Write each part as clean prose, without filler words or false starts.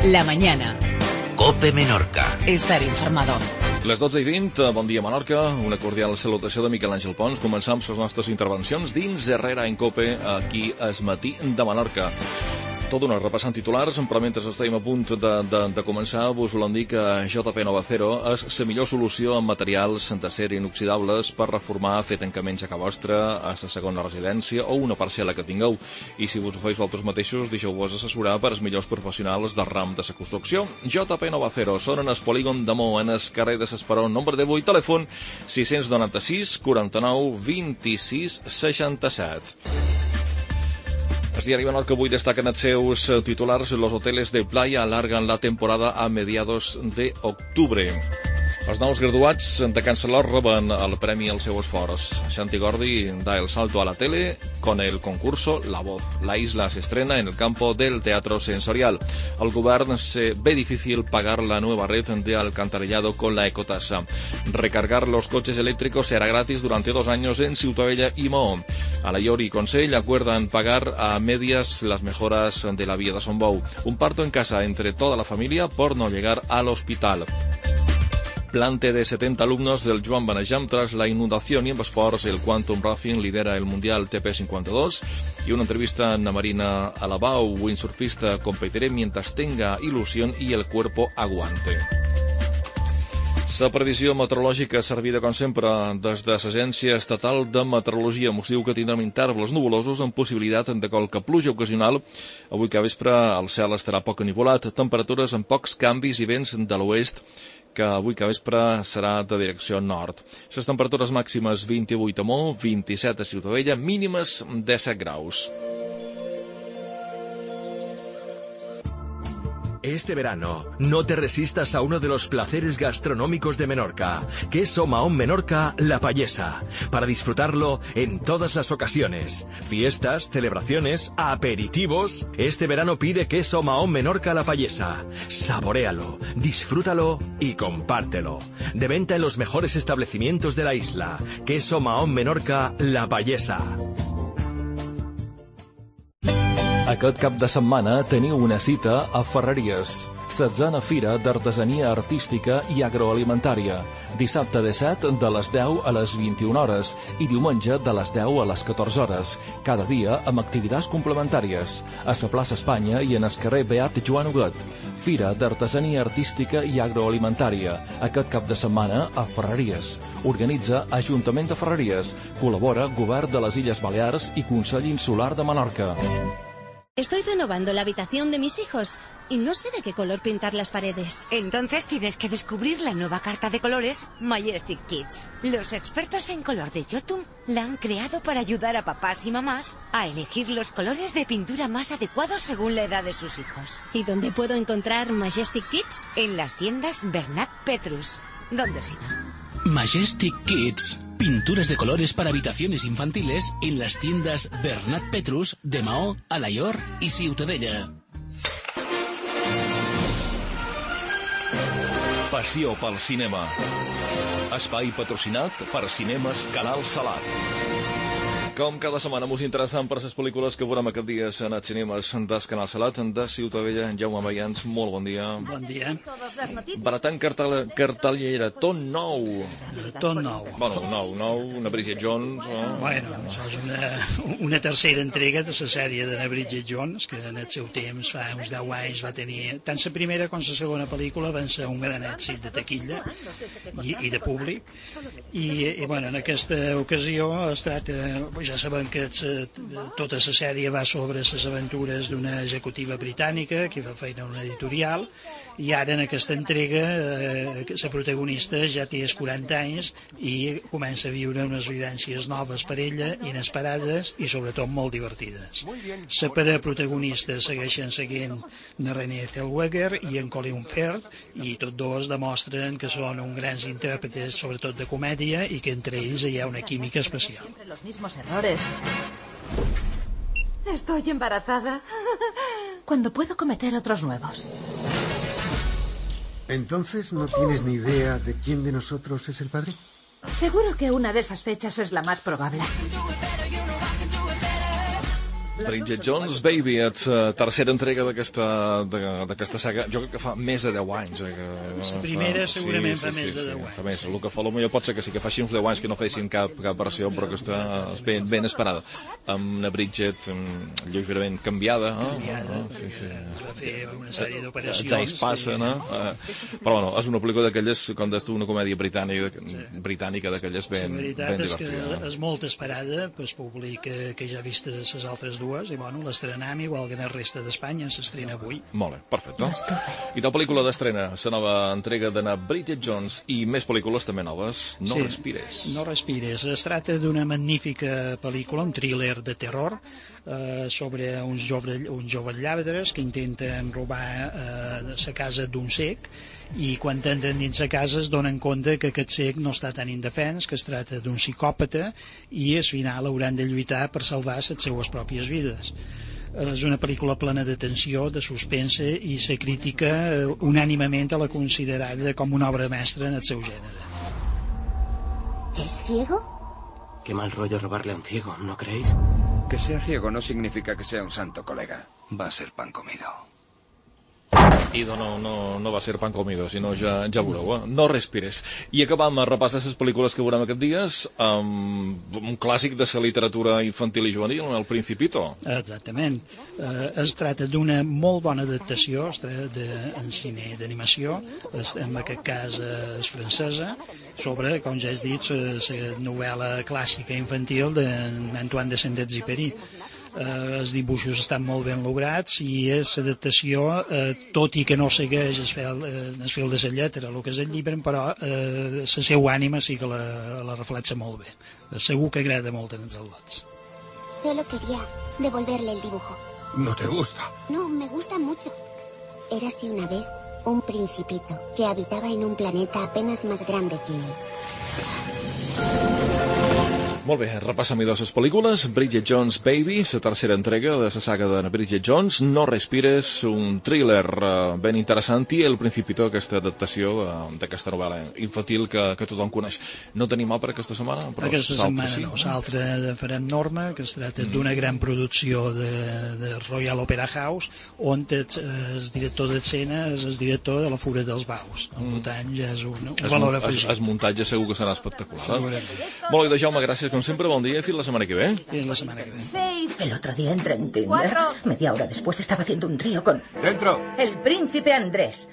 La mañana. COPE Menorca. Estar informado. Les 12:20, bon dia Menorca, una cordial salutació de Miquel Àngel Pons. Començam les nostres intervencions dins Herrera en COPE, aquí es Matí de Menorca. Tot una repassant titulars, però mentre estem a punt de començar, vos volem dir que JP Nova Cero és la millor solució en materials d'acer inoxidables per reformar, fer tancaments a casa vostra, a la segona residència o una parcel·la que tingueu. I si vos ho feis vosaltres mateixos, deixeu-vos assessorar per als millors professionals del ram de la construcció. JP Nova Cero, són en el polígon de Mou, en el carrer de l'Esperó, nombre de 8, telèfon 696 49 26 67. El diari Menorca avui destaquen els seus titulars. Los hoteles de playa alargan la temporada a mediados de octubre. Els nous graduats de Can Celor reben el premi al seu esforç. Santi Gordi da el salto a la tele con el concurso La Voz. La isla se estrena en el campo del teatro sensorial. Al govern se ve difícil pagar la nueva red de alcantarillado con la ecotasa. Recargar los coches eléctricos será gratis durante 2 años en Ciutadella y Maó. Alayor y Consell acuerdan pagar a medias las mejoras de la vía de Son Bou. Un parto en casa entre toda la familia por no llegar al hospital. Plante de 70 alumnos del Joan Benejam tras la inundación, y en esports el Quantum Racing lidera el Mundial TP52 y una entrevista en Marina Alabau, windsurfista: competiré mientras tenga ilusión y el cuerpo aguante. La previsió meteorològica servida, com sempre, des de l'Agència Estatal de Meteorologia. Mos diu que tindrem intervals nuvolosos amb possibilitat de qualque pluja ocasional. Avui que vespre el cel estarà poc enivolat, temperatures amb pocs canvis i vents de l'oest, que avui que vespre serà de direcció nord. Les temperatures màximes 28 a Mó, 27 a Ciutadella, mínimes 17 graus. Este verano, no te resistas a uno de los placeres gastronómicos de Menorca. Queso Mahón Menorca La Payesa. Para disfrutarlo en todas las ocasiones. Fiestas, celebraciones, aperitivos. Este verano pide Queso Mahón Menorca La Payesa. Saboréalo, disfrútalo y compártelo. De venta en los mejores establecimientos de la isla. Queso Mahón Menorca La Payesa. Aquest cap de setmana teniu una cita a Ferreries, 16a Fira d'Artesania Artística i Agroalimentària. Dissabte de 7 de les 10 a les 21 hores i diumenge de les 10 a les 14 hores. Cada dia amb activitats complementàries. A la plaça Espanya i en el carrer Beat Joan Huguet. Fira d'Artesania Artística i Agroalimentària. Aquest cap de setmana a Ferreries. Organitza Ajuntament de Ferreries. Col·labora Govern de les Illes Balears i Consell Insular de Menorca. Estoy renovando la habitación de mis hijos y no sé de qué color pintar las paredes. Entonces tienes que descubrir la nueva carta de colores Majestic Kids. Los expertos en color de Jotun la han creado para ayudar a papás y mamás a elegir los colores de pintura más adecuados según la edad de sus hijos. ¿Y dónde puedo encontrar Majestic Kids? En las tiendas Bernat Petrus. ¿Dónde si no? Majestic Kids. Pinturas de colores para habitaciones infantiles en las tiendas Bernat Petrus de Maó, Alayor y Ciutadella. Passió pel cinema. Espai patrocinat per Cinemes Canal Salat. Com cada setmana mos interessant per les pel·lícules que veurem aquest dia en els cinemes del Canal Salat de Ciutadella. Jaume Mayans, molt bon dia. Bon dia. Baratant cartellera, tot nou. Tot nou. Bueno, nou, una Bridget Jones. Bueno, això és una tercera entrega de la sèrie de la Bridget Jones, que en el seu temps, fa uns 10 anys, va tenir... Tant la primera com la segona pel·lícula van ser un gran èxit de taquilla i de públic. I bueno, en aquesta ocasió es tracta... Ja sabem que tota la sèrie va sobre les aventures d'una executiva britànica que fa feina a una editorial, i ara en aquesta entrega la protagonista ja té 40 anys i comença a viure unes vivències noves per ella, inesperades i sobretot molt divertides. La parella protagonista segueixen seguint la Renée Zellweger i en Colin Firth, i tots dos demostren que són uns grans intèrprets, sobretot de comèdia, i que entre ells hi ha una química especial. Los mismos errores. Estoy embarazada. Cuando puedo cometer otros nuevos. ¿Entonces no tienes ni idea de quién de nosotros es el padre? Seguro que una de esas fechas es la más probable. Bridget Jones' Baby, tercera entrega d'aquesta saga. Jo crec que fa més de 10 anys. La primera segurament fa més de 10 anys. Fa més. El que fa potser pot ser que sí que faci uns 10 anys que no fessin cap versió, però que està ben esperada. Amb una Bridget lleugerament canviada. Va fer una sèrie d'operacions. Els anys passen, però bueno, és una pel·lícula d'aquelles, com deies tu, una comèdia britànica d'aquelles ben divertida. La veritat és que és molt esperada pel públic que ja ha vist les altres dues, i bueno, l'estrenem igual que en el resta d'Espanya, s'estrena avui. Molt bé, perfecte. I tal pel·lícula d'estrena, la nova entrega de Bridget Jones i més pel·lícules també noves, No respires. No respires. Es tracta d'una magnífica pel·lícula, un thriller de terror, sobre uns joves lladres que intenten robar la casa d'un cec, i quan entren dins la casa es donen compte que aquest cec no està tan indefens, que es tracta d'un psicòpata, i al final hauran de lluitar per salvar les seues pròpies vides. És una pel·lícula plena de tensió, de suspense, i la crítica unànimement la considerada com una obra mestra en el seu gènere. ¿Es ciego? Qué mal rollo robarle a un ciego, ¿no creéis? Que sea ciego no significa que sea un santo, colega. Va a ser pan comido. I no va ser pan comido, sinó ja veureu, No respires. I acabam a repassar les pel·lícules que veurem aquests dies amb un clàssic de la literatura infantil i juvenil, El Principito. Exactament. Es tracta d'una molt bona adaptació en cine d'animació, en aquest cas és francesa, sobre, com ja has dit, la novel·la clàssica infantil d'Antoine de Saint-Exupéry. Els dibuixos estan molt ben lograts i l'adaptació, tot i que no segueix el fil de la lletra, el que és el llibre, però la seva ànima sí que la reflexa molt bé. Segur que agrada molt en els al·lots. Solo quería devolverle el dibujo. ¿No te gusta? No, me gusta mucho. Érase una vez un principito que habitaba en un planeta apenas más grande que él. Molt bé, repassem les pel·lícules. Bridget Jones' Baby, la tercera entrega de la saga de Bridget Jones. No respires, un thriller ben interessant, i El Principito, aquesta adaptació d'aquesta novel·la infantil que tothom coneix. No tenim altra aquesta setmana? Aquesta setmana no. L'altra farem Norma, que es tracta d'una gran producció de Royal Opera House, on el director d'escena és el director de La Fura dels Baus. Per tant, ja és un valor afegit. El muntatge segur que serà espectacular. Molt bé, Jaume, gràcies. Como siempre, buen día y la semana que viene. La semana que viene. 6. El otro día entré en Tinder. 4. Media hora después estaba haciendo un trío con... ¡Dentro! El príncipe Andrés.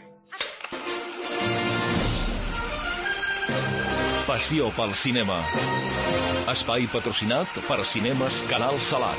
Passió pel cinema. Espai patrocinat per Cinemes Canal Salat.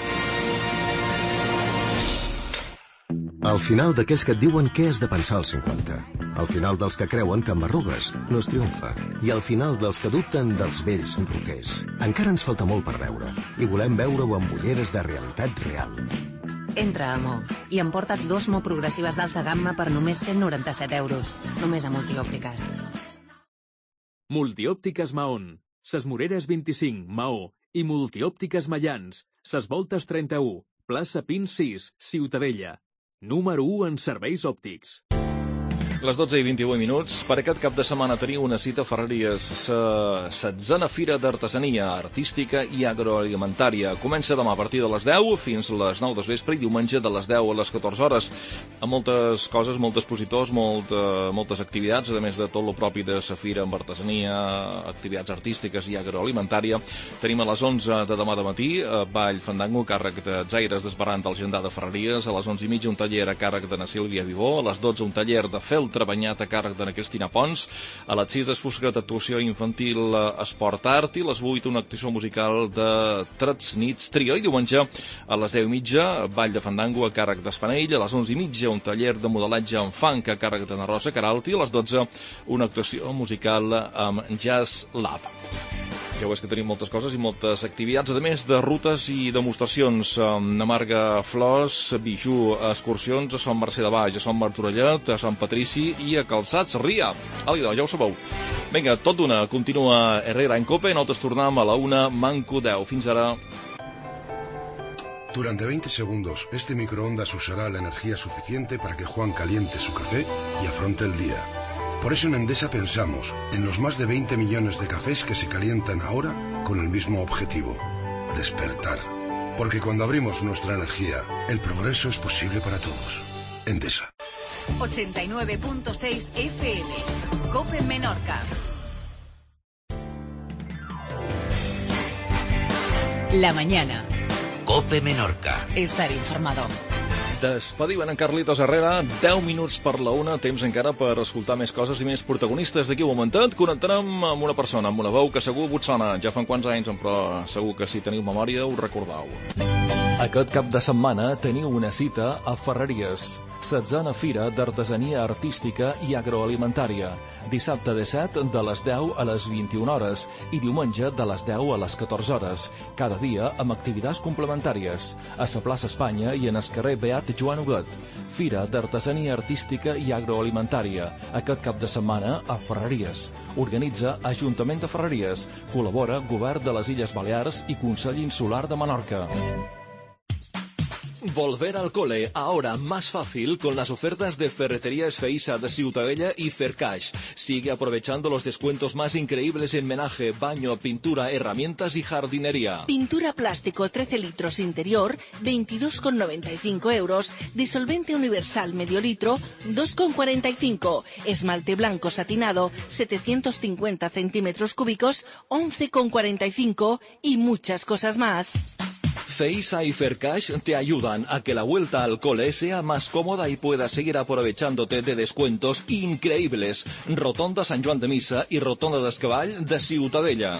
Al final d'aquells que et diuen què has de pensar als 50. Al final dels que creuen que amb arrugues no es triomfa. I al final dels que dubten dels vells roquers. Encara ens falta molt per veure. I volem veure-ho amb ulleres de realitat real. Entra a Mo i emporta't 2 Mo progressives d'alta gamma per només 197 euros. Només a Multiòptiques. Multiòptiques Mahón. Ses Moreres 25, Maó. I Multiòptiques Mallans. Ses Voltes 31. Plaça Pins 6, Ciutadella. Número 1 en serveis òptics. Les 12 i 28 minuts. Per aquest cap de setmana teniu una cita a Ferreries, la 16a Fira d'Artesania Artística i Agroalimentària. Comença demà a partir de les 10 fins a les 9 del vespre i diumenge de les 10 a les 14 hores. Amb moltes coses, molts expositors, moltes activitats, a més de tot el propi de la Fira amb artesania, activitats artístiques i agroalimentària. Tenim a les 11 de demà de matí ball fandango a càrrec de Zaires d'Esbarrant al Gendà de Ferreries, a les 11:30 un taller a càrrec de na Sílvia Vivó, a les 12 un taller de fel trebanyat a càrrec de na Cristina Pons, a les 6 desfuscat actuació infantil Esport Art i a les 8 una actuació musical de Trets Nits Trio, i diumenge a les 10:30 ball de fandango a càrrec d'Espanell, a les 11:30 un taller de modelatge en funk a càrrec de na Rosa Queralt i a les 12 una actuació musical amb Jazz Lab. Ja veus que tenim moltes coses i moltes activitats, a més de rutes i demostracions. Namarga Flors, Bijú, excursions a Sant Mercè de Baix, a Sant Martorellet, a Sant Patrici i a Calçats Ria. Àlida, ja ho sabeu. Vinga, tot d'una, continua Herrera en Cope, nosaltres tornem a la 1, Manco 10. Fins ara. Durante 20 segundos, este microondas usará la energía suficiente para que Juan caliente su café y afronte el día. Por eso en Endesa pensamos en los más de 20 millones de cafés que se calientan ahora con el mismo objetivo: despertar. Porque cuando abrimos nuestra energía, el progreso es posible para todos. Endesa. 89.6 FM. COPE Menorca. La mañana. COPE Menorca. Estar informado. Despedim en Carlitos Herrera, 10 minuts per la una, temps encara per escoltar més coses i més protagonistes. D'aquí un momentet connectarem amb una persona, amb una veu que segur vos sona, ja fa quants anys, però segur que si teniu memòria ho recordeu. Aquest cap de setmana teniu una cita a Ferreries, 16a Fira d'Artesania Artística i Agroalimentària. Dissabte 17 de les 10 a les 21 hores i diumenge de les 10 a les 14 hores. Cada dia amb activitats complementàries. A la plaça Espanya i en el carrer Beat Joan Huguet. Fira d'Artesania Artística i Agroalimentària. Aquest cap de setmana a Ferreries. Organitza Ajuntament de Ferreries. Col·labora Govern de les Illes Balears i Consell Insular de Menorca. Volver al cole, ahora más fácil con las ofertas de Ferretería Esfeísa de Ciutadella y Fercash. Sigue aprovechando los descuentos más increíbles en menaje, baño, pintura, herramientas y jardinería. Pintura plástico 13 litros interior, 22,95 euros. Disolvente universal medio litro, 2,45. Esmalte blanco satinado, 750 centímetros cúbicos, 11,45. Y muchas cosas más. Feisa y Fercash te ayudan a que la vuelta al cole sea más cómoda y puedas seguir aprovechándote de descuentos increíbles. Rotonda Sant Joan de Missa y Rotonda d'Escavall de Ciutadella.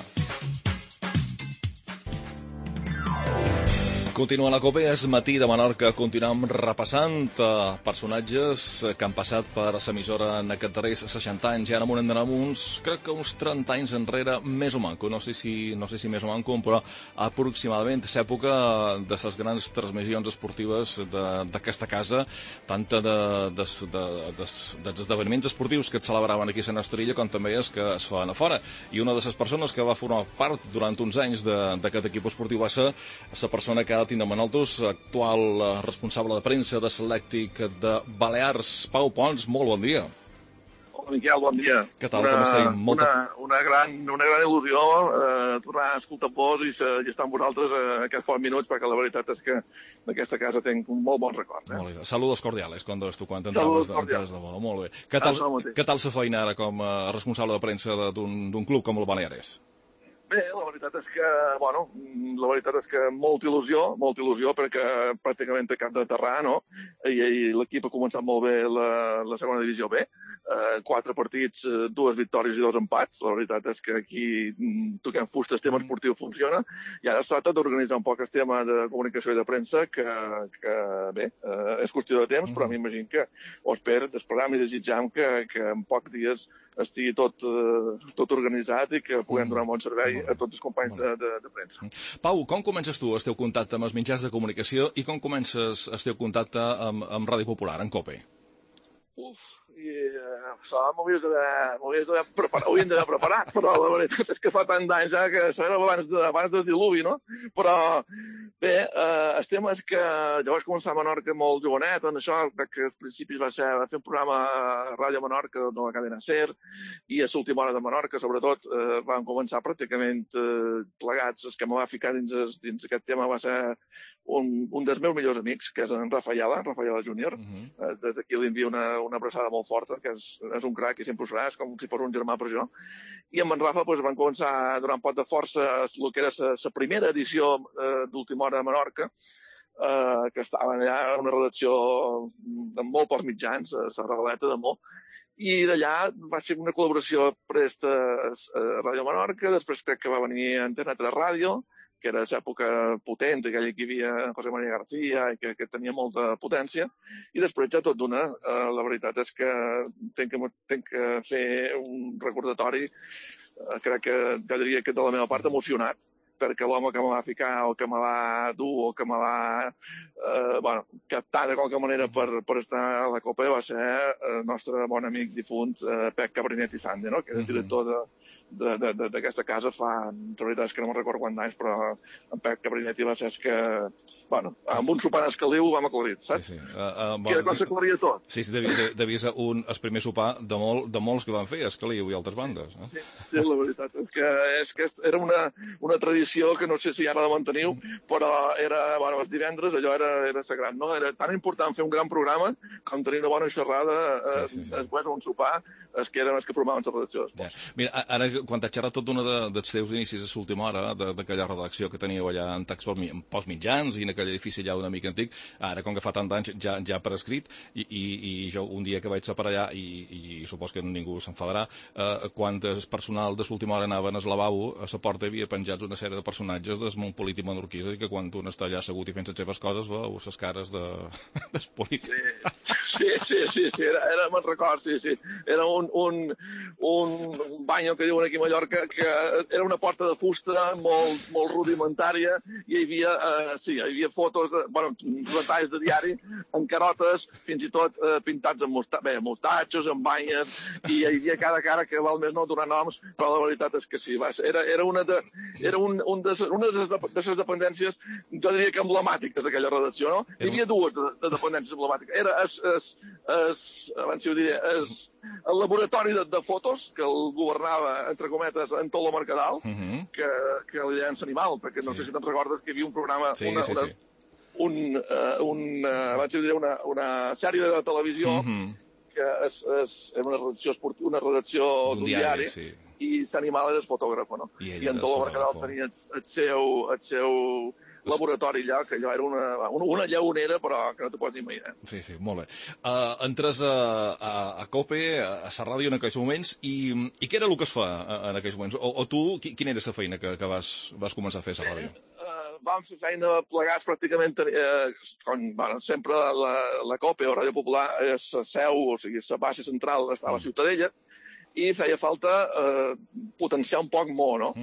Continua la COPE, és matí de Menorca. Continuem repassant personatges que han passat per l'emissora en aquests darrers 60 anys. I ara m'ho anem crec que uns 30 anys enrere, més o manco. No sé si més o manco, però aproximadament l'època de les grans transmissions esportives d'aquesta casa, tant dels esdeveniments esportius que et celebraven aquí a la nostra illa, com també els que es fan a fora. I una de les persones que va formar part durant uns anys d'aquest equip esportiu va ser la persona que ara tindrem amb nosaltres, actual responsable de premsa de Selèctic de Balears, Pau Pons. Molt bon dia. Hola, Miquel, bon dia. Què tal, com estem? Una gran il·lusió tornar a escoltar-vos i estar amb vosaltres aquests pocs minuts, perquè la veritat és que d'aquesta casa tinc un molt bon record. Molt bé. Saludos cordiales quan entraves de bo. Molt bé. Què tal la feina ara com a responsable de premsa d'un club com el Baleares? Bé, la veritat és que molta il·lusió, perquè pràcticament té cap de terrar, no? I l'equip ha començat molt bé la segona divisió B. 4 partits, 2 victòries i 2 empats. La veritat és que aquí toquem fusta, el tema esportiu funciona, i ara es tracta d'organitzar un poc el tema de comunicació i de premsa, que bé, és qüestió de temps, però m'imagino que ho espero, esperam i desitjam que en pocs dies estigui tot organitzat i que puguem donar un bon servei a tots els companys de premsa. Pau, com comences tu el teu contacte amb els mitjans de comunicació i com comences el teu contacte amb Ràdio Popular, en COPE? M'hauries d'haver preparat, però la veritat és que fa tant d'anys ja que això era abans del diluvi, no? Però bé, el tema és que jo vaig començar a Menorca molt jovenet, en això, crec que als principis va fer un programa a Ràdio Menorca de la cadena SER, i a l'última hora de Menorca, sobretot, vam començar pràcticament plegats. El que me va ficar dins aquest tema va ser un dels meus millors amics, que és en Rafaela Júnior. Des d'aquí li envio una abraçada molt forta, que és un crac i sempre ho serà, és com si fos un germà per jo. I amb en Rafa van començar a donar un pot de força el que era la primera edició d'Última Hora a Menorca, que estava allà en una redacció amb molt pocs mitjans, a la Regaleta de Mo, i d'allà va ser una col·laboració presta a Ràdio Menorca, després crec que va venir Antena 3 Ràdio, que era l'època potent, aquella que hi havia José María García i que tenia molta potència, i després ja tot d'una, la veritat és que tinc que fer un recordatori, crec que ja diria que de la meva part emocionat, perquè l'home que me va ficar o que me va dur o que me va captar de qualque manera per estar a la COPE va ser el nostre bon amic difunt Pep Cabrinet i Sande, que era el director d'aquesta casa fa, la veritat és que no me'n recordo quants anys, però en Pep Cabrinet va ser que, amb un sopar escaliu vam aclarir, saps? Que quan s'aclaria tot. Sí, devia ser el primer sopar de molts que van fer, escaliu i altres bandes. Sí, la veritat és que era una tradició tradició que no sé si ara la manteniu, però era, bueno, els divendres allò era sagrat, no? Era tan important fer un gran programa com tenir una bona xerrada després d'un sopar, que eren els que formaven la redacció d'esports. Mira, ara, quan t'has xerrat tot una dels teus inicis a l'última hora, d'aquella redacció que teníeu allà en tacs pels mitjans i en aquell edifici allà una mica antic, ara, com que fa tant d'anys, ja per escrit, i jo un dia que vaig ser per allà, i supos que ningú s'enfadarà, quan el personal de l'última hora anaven al lavabo, a la porta hi havia penjats una sèrie de personatges del món polític menorquí, i que quan un està allà assegut i fent les seves coses, veu les cares dels polítics. Sí, me'n record, sí. Era un banyo que diuen aquí a Mallorca, que era una porta de fusta molt rudimentària, i hi havia fotos, retalls de diari, amb carotes, fins i tot pintats amb mostatxos, amb banyes, i hi havia cada cara que val més no donar noms, però la veritat és que sí, era una de les dependències, jo diria que emblemàtiques d'aquella redacció, no? Hi havia dues de dependències emblemàtiques. Era el laboratori de fotos que el governava, entre cometes, Antolo Mercadal, que li deien Animal, perquè no sé si te'n recordes que hi havia un programa, una sèrie de televisió que era una redacció d'un diari, i Animal era el fotògraf, no? I Antolo Mercadal tenia el seu laboratori allà, que allò era una lleonera, però que no t'ho pots ni imaginar. Sí, molt bé. Entres a COPE, a la ràdio en aquells moments, i què era el que es fa en aquells moments? O tu, quina era la feina que vas començar a fer a la ràdio? Vam fer feina plegats pràcticament, sempre la COPE o Ràdio Popular és la seu, o sigui, la base central està a la Ciutadella, i feia falta potenciar un poc Mo, no?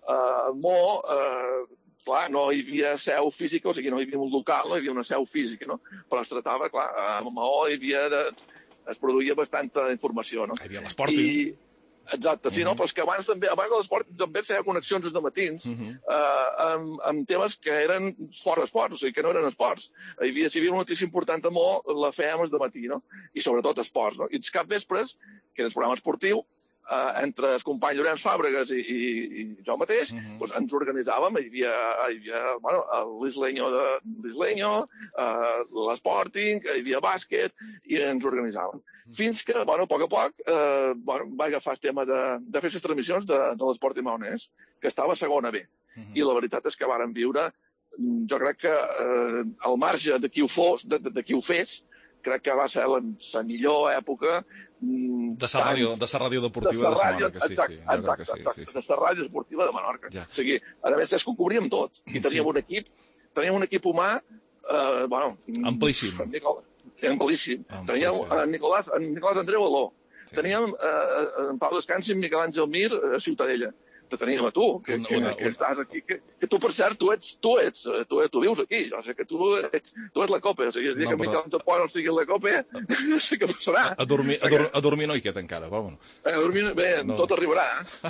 Clar, no hi havia seu física, o sigui, no hi havia un local, no hi havia una seu física, no? Però es tractava, clar, a Maó es produïa bastanta informació, no? Hi havia l'Sporting. Exacte, sí, no? Però és que abans de l'Sporting també feia connexions de matins amb temes que eren fora esports, o sigui, que no eren esports. Si hi havia una notícia important a Maó, la fèiem de matí, no? I sobretot esports, no? I els capvespres, que era el programa esportiu, entre el company Llorenç Fàbregas i jo mateix, ens organitzàvem, hi havia l'Isleño, l'Sporting, hi havia bàsquet, i ens organitzàvem. Fins que, a poc a poc, va agafar el tema de fer les transmissions de l'Esport Maonès, que estava a segona B. I la veritat és que vàrem viure, jo crec que al marge de qui ho fes, crec que va ser la millor època de la ràdio deportiva de Menorca. Exacte, de la ràdio esportiva de Menorca. O sigui, a més és que ho cobríem tot. I teníem un equip humà amplíssim. Teníem en Nicolás Andreu Aló. Teníem en Pau Descansi i Miquel Àngel Mir a Ciutadella. Te teníem a tu, que estàs aquí, que tu, per cert, tu vius aquí, jo sé que tu ets la COPE, o sigui, el dia que Miquel Àngel Pont sigui la COPE, no sé què passarà. A dormir no hi queda encara, però bueno. A dormir, bé, tot arribarà,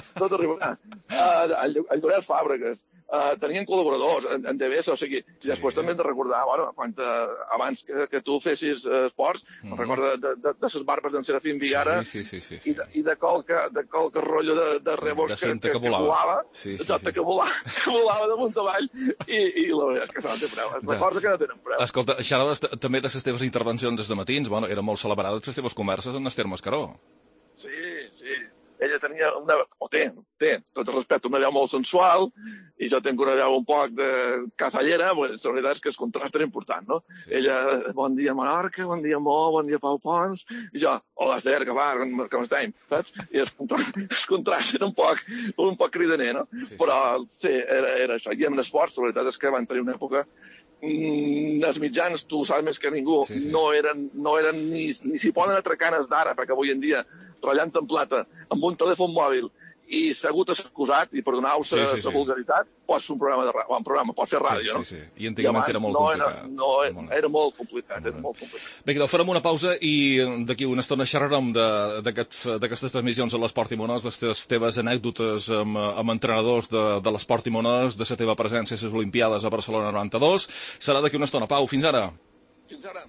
el Llorenç Fàbregas, tenien col·laboradors en DBS, o sigui, i després també hem de recordar, abans que tu fessis esports, recorda de les barbes d'en Serafín Vigara i de qualque rotllo de rebos que volava, que volava damunt avall, i la veritat és que s'han de preu. Es recorda que no tenen preu. Escolta, xerraves també de les teves intervencions des de matins, eren molt celebrades les teves converses amb Esther Mascaró. Sí. Ella tenia té, tot el respecte, una veu molt sensual, i jo tinc una veu un poc de cazallera, la veritat és que el contrast era important, no? Ella, bon dia Menorca, bon dia Mo, bon dia Pau Pons, i jo, hola Esther, que va, com estem, saps? I el contrast era un poc cridaner, no? Però sí, era això. I amb l'esports, la veritat és que van tenir una època els mitjans, tu ho saps més que ningú, no eren ni s'hi poden atracar d'ara, perquè avui en dia, ratllant en plata, amb un telèfon mòbil i segut excusat, i perdoneu-se la vulgaritat, pots fer un programa, pots fer ràdio, no? I antigament era molt complicat. Era molt complicat, Bé, farem una pausa i d'aquí una estona xerrarem d'aquestes transmissions a l'Esport Imonós, de les teves anècdotes amb entrenadors de l'Esport Imonós, de la teva presència a les Olimpiades a Barcelona 92. Serà d'aquí una estona. Pau, fins ara. Fins ara.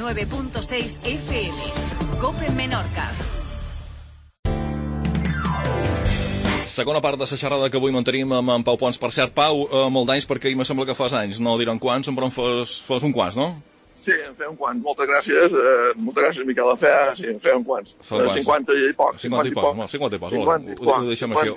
89.6 FM. COPE Menorca. Segona part de la xerrada que avui mantenim amb en Pau Pons. Per cert, Pau, molt d'anys, perquè ahir me sembla que fas anys, no diran quants, però en fas un quants, no? Sí, en feia un quants. Moltes gràcies, Miquel. En feia un quants. 50 i poc. 50 i poc. Ho deixem així.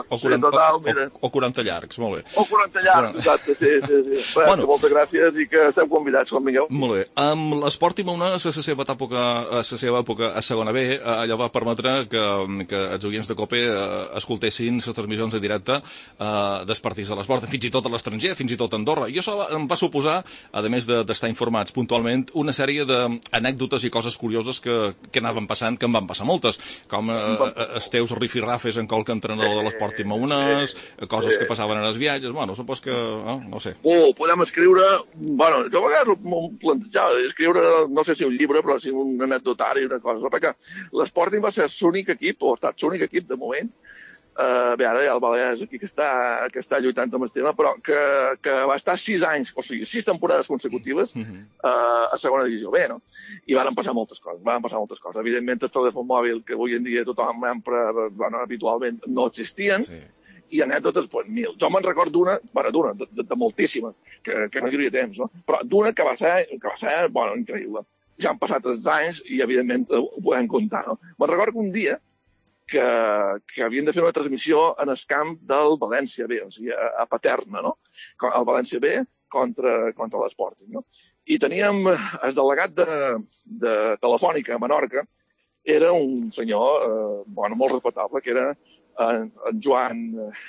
O 40 llargs, molt bé. O 40 llargs, exacte, sí. Bueno, moltes gràcies i que esteu convidats, com vingueu. Molt bé. Amb l'esport i Mauna, a la seva època a segona B, allò va permetre que els oients de COPE escoltessin les transmissions en directe dels partits de l'esport, fins i tot a l'estranger, fins i tot a Andorra. I això em va suposar, a més d'estar informats puntualment, una sèrie d'anècdotes i coses curioses que anaven passant, que en van passar moltes, com els teus rifirrafes en qualque entrenador de l'esport i Maunes, coses que passaven en els viatges, bueno, supos que, no sé. Podem escriure, bueno, jo a vegades m'ho plantejava, escriure, no sé si un llibre, però sí un anecdotari, una cosa, perquè l'Sporting va ser l'únic equip, o ha estat l'únic equip de moment, bé, ara hi ha el Balears aquí que està lluitant amb el tema, però que va estar 6 anys, o sigui, 6 temporades consecutives a segona divisió B, no? I van passar moltes coses. Evidentment, el telèfon mòbil, que avui en dia tothom empra, habitualment no existien, i anècdotes, doncs, mil. Jo me'n recordo d'una, de moltíssimes, que no hi hauria temps, no? Però d'una que va ser, bueno, increïble. Ja han passat 3 anys i, evidentment, ho podem contar, no? Me'n recordo que un dia que havien de fer una transmissió en el camp del València B, o sigui, a Paterna, no? El València B contra l'Sporting, no? I teníem el delegat de Telefònica a Menorca, era un senyor, bueno, molt respectable, que era en Joan,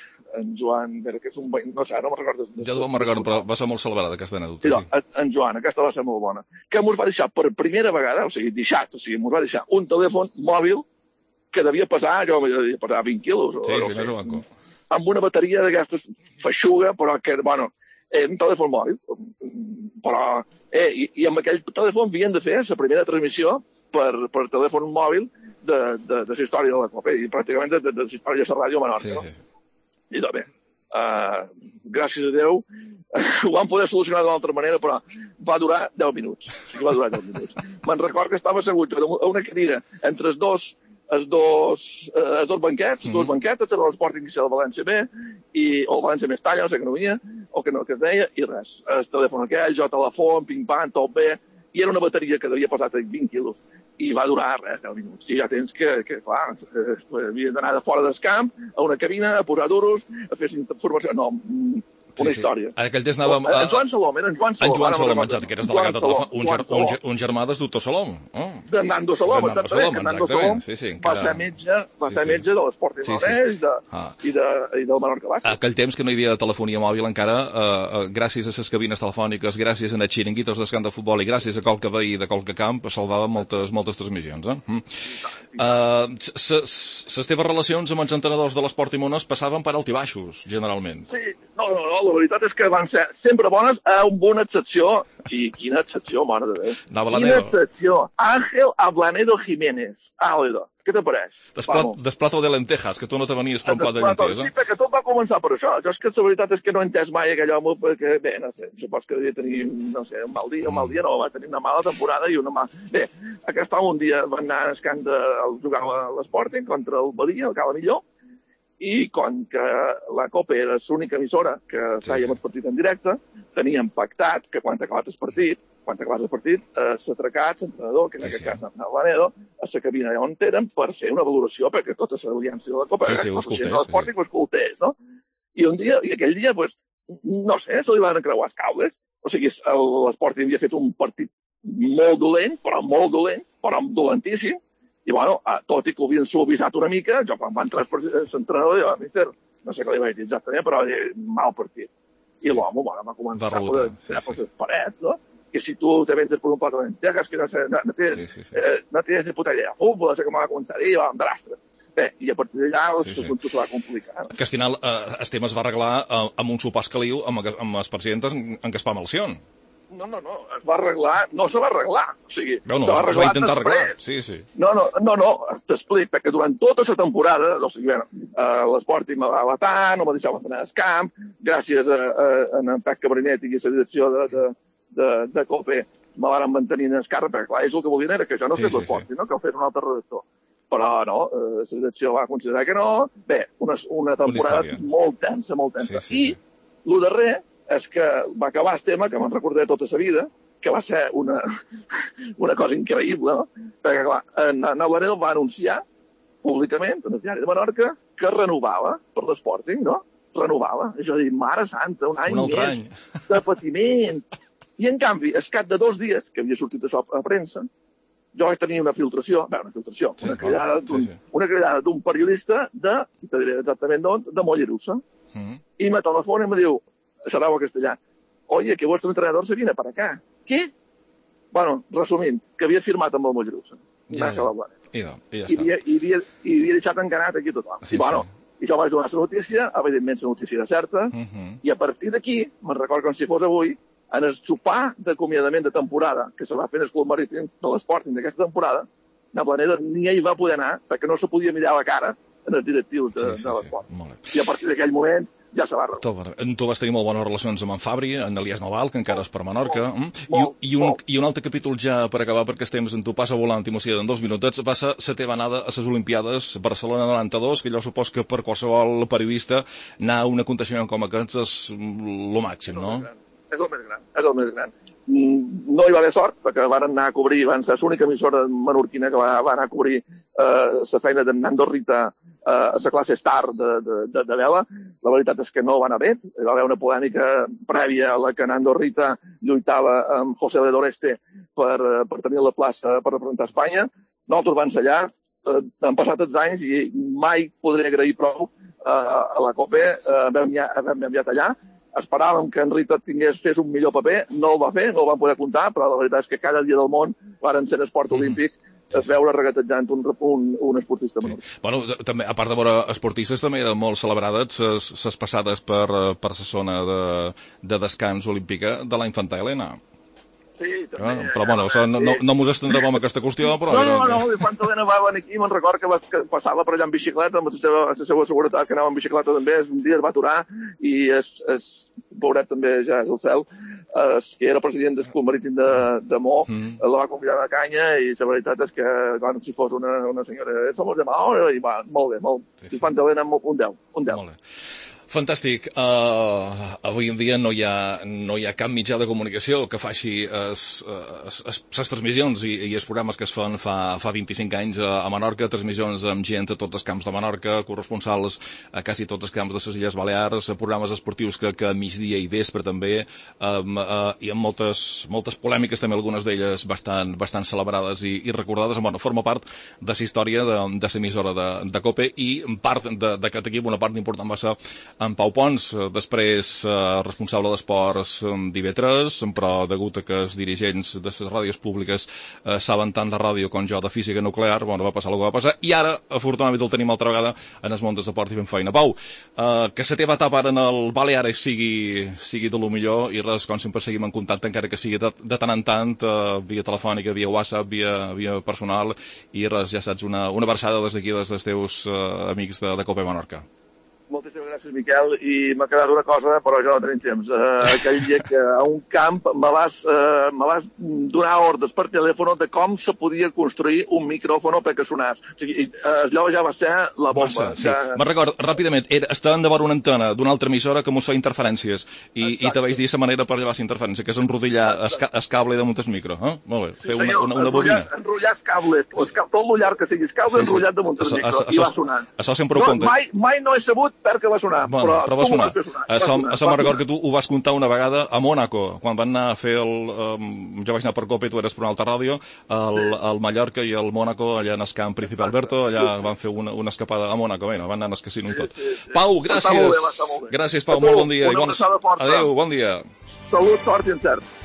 que és un veí, no sé, no me'n recordo. Ja no me'n recordo, però va ser molt celebrada aquesta anèdota. Sí, en Joan, aquesta va ser molt bona. Que mos va deixar per primera vegada, o sigui, mos va deixar un telèfon mòbil que devia pesar 20 quilos. Sí, més o manco. Amb una bateria d'aquestes feixuga, però que, bueno, era un telèfon mòbil. Però, i amb aquell telèfon havien de fer la primera transmissió per telèfon mòbil de la història de la Copa, i pràcticament de la història de la ràdio a Menorca. Sí. I doncs bé, gràcies a Déu, ho vam poder solucionar d'una altra manera, però va durar 10 minuts. Me'n record que estava assegut a una cadira entre els dos banquets, era l'Sporting i el València B, o el València Mestalla, no sé que no venia, o que es deia, i res. El telèfon aquell, telèfon, ping-pang, tot bé, i era una bateria que devia pesar 20 quilos, i va durar res, 10 minuts. I ja tens que clar, havia d'anar de fora del camp, a una cabina, a posar duros, a fer informació. No, una història. En aquell temps anàvem... En Joan Salom, En Joan Salom, exacte, que eres delegat de Telefònica, un germà del doctor Salom. De Nando Salom, exactament. Nando Salom va ser metge de l'Esport i Maunès i del Menorca Bàsquet. Aquell temps que no hi havia telefonia mòbil encara, gràcies a les cabines telefòniques, gràcies a les xiringuitos del camp de futbol i gràcies a qualque veí de qualque camp, salvaven moltes transmissions. Les teves relacions amb els entrenadors de l'Esport i Maunès passaven per altibaixos, generalment. Sí, no, la veritat és que van ser sempre bones, amb una excepció, i quina excepció, mare de Déu. Quina excepció. Ángel Ablanedo Jiménez. Àledo, què te pareix? Desplato de lentejas, que tu no te venies per un plat de llenties, Sí, perquè tot va començar per això. Jo és que la veritat és que no he entès mai aquell home, perquè, bé, no sé, supos que devia tenir, no sé, un mal dia, no, va tenir una mala temporada i una mala... Bé, aquest home un dia va anar al camp de jugar a l'Sporting contra el Badia, el Cala Millor, i com que la Copa era l'única emissora que fèiem el partit en directe, teníem pactat que quan acabés el partit, s'atracat, l'entrenador, que en aquest cas era Lanedo, a la cabina on eren per fer una valoració, perquè tota l'audiència de la Copa, l'Sporting ho escoltés, no? I aquell dia, no sé, se li van creuar els cables, o sigui, l'Sporting havia fet un partit molt dolent, però dolentíssim, i, bueno, tot i que ho havien suavitzat una mica, jo quan va entrar l'entrenador, dic, míster, no sé què li vaig dir exactament, però mal partit. I l'home, bueno, va començar a poder fer les parets, no? Que si tu te ventes per un plato de lentejas, que no tienes ni puta idea de futbol, no sé com va començar a dir, va, un drastre. Bé, i a partir d'allà l'assumpte se va complicar. Que al final el tema es va arreglar amb un sopar escaliu amb els presidents en Gaspar Malción. No, es va arreglar, no se va arreglar, o sigui, se va arreglar després. Sí. No, t'explic, perquè durant tota la temporada, o sigui, l'Sporting me va tant, no me deixava anar al camp, gràcies a en Pep Cabrinet i a la direcció de COPE me van mantenir en el càrrec, perquè clar, és el que volien era que jo no fes l'Sporting, no? Que ho fes un altre redactor. però no, la direcció va considerar que no. Bé, una temporada molt tensa. I el darrer és que va acabar el tema, que me'n recordaré tota la vida, que va ser una cosa increïble, no? Perquè, clar, en Blanet va anunciar públicament, en el diari de Menorca, que renovava per l'Sporting, no? Renovava. És a dir, mare santa, un any més de patiment. I, en canvi, al cap de 2 dies, que havia sortit això a premsa, jo vaig tenir una filtració, una cridada d'un periodista i te diré exactament d'on, de Mollerussa. I me telefona i me diu, això anava a castellà, oye, que vuestro entrenador se viene para acá. ¿Qué? Bueno, resumint, que havia firmat amb el Mollerussa. I ja està. I havia deixat enganat aquí tothom. I jo vaig donar la notícia, evidentment la notícia era certa, i a partir d'aquí, me'n recordo com si fos avui, en el sopar d'acomiadament de temporada que se va fer en el Club Marítim de l'Sporting d'aquesta temporada, na Planeta ni ell va poder anar perquè no se podia mirar la cara en els directius de l'esport. I a partir d'aquell moment ja se va rebre. Tu vas tenir molt bones relacions amb en Fabri, en Elias Naval, que encara és per Menorca. I un altre capítol ja per acabar, perquè estem en tu passa volant i m'ho en 2 minutets, va ser la teva anada a les Olimpiades Barcelona 92, que jo supos que per qualsevol periodista anar a un aconteixement com aquest és el màxim, no? És el més gran. No hi va haver sort, perquè van anar a cobrir, van ser l'única emissora menorquina que va anar a cobrir la feina de Nando Rita a la classe star de vela. La veritat és que no va anar bé. Hi va haver una polèmica prèvia a la que Nando Rita lluitava amb José de Doreste per tenir la plaça per representar Espanya. Nosaltres vam ser allà, han passat els anys i mai podré agrair prou a la COPE haver-me enviat allà. Esperàvem que en Rita fes un millor paper, no el va fer, no el van poder comptar, però la veritat és que cada dia del món varen ser en esport olímpic veure regatejant un esportista menor. Bueno, també, a part de veure esportistes, també eren molt celebrades les passades per la zona de descans olímpica de la infanta Helena. Sí, també. Però bueno, no mos estendrem amb aquesta qüestió, però... No, l'infanta Helena va venir aquí, me'n record que passava per allà en bicicleta, amb la seva seguretat, que anava en bicicleta també, un dia es va aturar, i el pobret també ja és al cel, que era president del Club Marítim de Mo, la va convidar a la canya, i la veritat és que, quan si fos una senyora, som de Maó, i va, molt bé, l'infanta Helena, un 10. Molt bé. Fantàstic. Avui en dia no hi ha cap mitjà de comunicació que faci les transmissions i els programes que es fan fa 25 anys a Menorca, transmissions amb gent a tots els camps de Menorca, corresponsals a quasi tots els camps de les Illes Balears, programes esportius que a migdia i vespre també, i amb moltes polèmiques també, algunes d'elles bastant celebrades i recordades. Bueno, forma part de la història de l'emissora de COPE, i part d'aquest equip, una part important va ser en Pau Pons, després responsable d'esports d'IV3, però degut a que els dirigents de les ràdios públiques saben tant de ràdio com jo de física nuclear, bueno, va passar el que va passar, i ara, afortunadament, el tenim altra vegada en els món dels esports i fent feina. Pau, que la teva etapa en el Baleares sigui de lo millor, i res, com sempre seguim en contacte, encara que sigui de tant en tant, via telefònica, via WhatsApp, via personal, i res, ja saps, una abraçada des d'aquí, des dels teus amics de COPE Menorca. Moltíssimes gràcies, Miquel, i m'ha quedat una cosa, però jo no tenim temps. Aquell dia que a un camp me vas donar ordres per telèfon de com se podia construir un micròfon perquè sonàs. O sigui, allò ja va ser la bomba. Sí. Me'n record, ràpidament, estàvem davant una antena d'una altra emissora que mos feia interferències, i te vaig dir la manera per llevar la interferència, que és enrotllar el cable damunt el micro. Molt bé, fer una bobina. Enrotllar el cable, tot el llarg que sigui el cable enrotllat damunt el micro, i va sonar. Això sempre ho compte. Mai no he sabut perquè va sonar, però va sonar. Això me'n record que tu ho vas contar una vegada a Mònaco, quan van anar a fer jo vaig anar per COPE i tu eres per una altra ràdio, al Mallorca i al Mònaco, allà en el camp Príncipe Alberto, allà van fer una escapada a Mònaco, van anar al casino i tot. Pau, gràcies. Gràcies, Pau, molt bon dia. Adéu, bon dia. Salut, sort i encert.